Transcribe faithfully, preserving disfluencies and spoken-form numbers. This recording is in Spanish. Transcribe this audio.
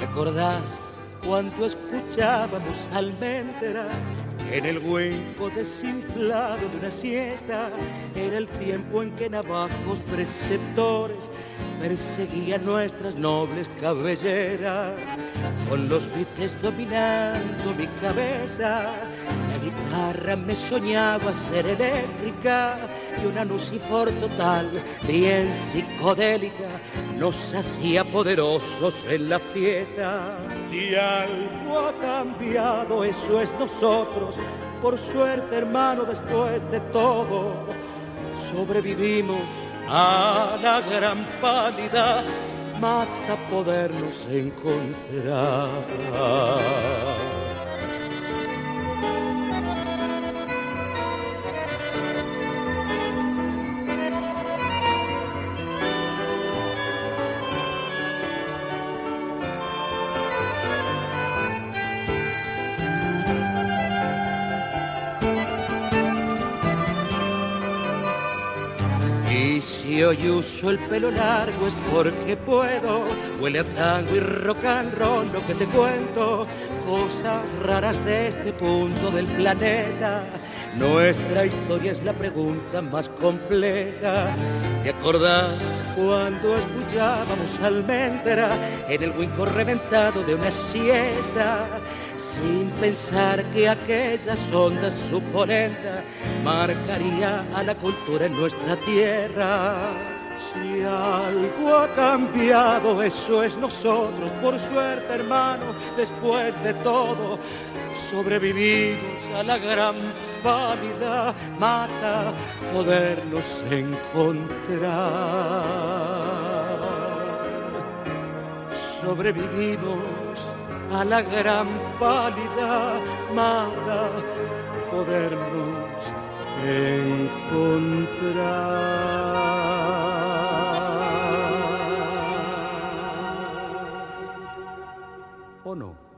acordás cuando escuchábamos almendra en el hueco desinflado de una siesta? Era el tiempo en que navajos preceptores perseguían nuestras nobles cabelleras, con los Beatles dominando mi cabeza. La guitarra me soñaba ser eléctrica y una Lucifer total, bien psicodélica, nos hacía poderosos en la fiesta. Si algo ha cambiado, eso es nosotros. Por suerte, hermano, después de todo, sobrevivimos a la gran pálida. Mata podernos encontrar. Y si hoy uso el pelo largo es porque puedo. Huele a tango y rock and roll lo que te cuento. Cosas raras de este punto del planeta. Nuestra historia es la pregunta más compleja. ¿Te acordás cuando escuchábamos almendra en el huinco reventado de una siesta? Sin pensar que aquellas ondas supolentas marcaría a la cultura en nuestra tierra. Si algo ha cambiado, eso es nosotros. Por suerte, hermano, después de todo, sobrevivimos a la gran pálida. Mata podernos encontrar. Sobrevivimos a la gran pálida, mata podernos encontrar. ¿O no?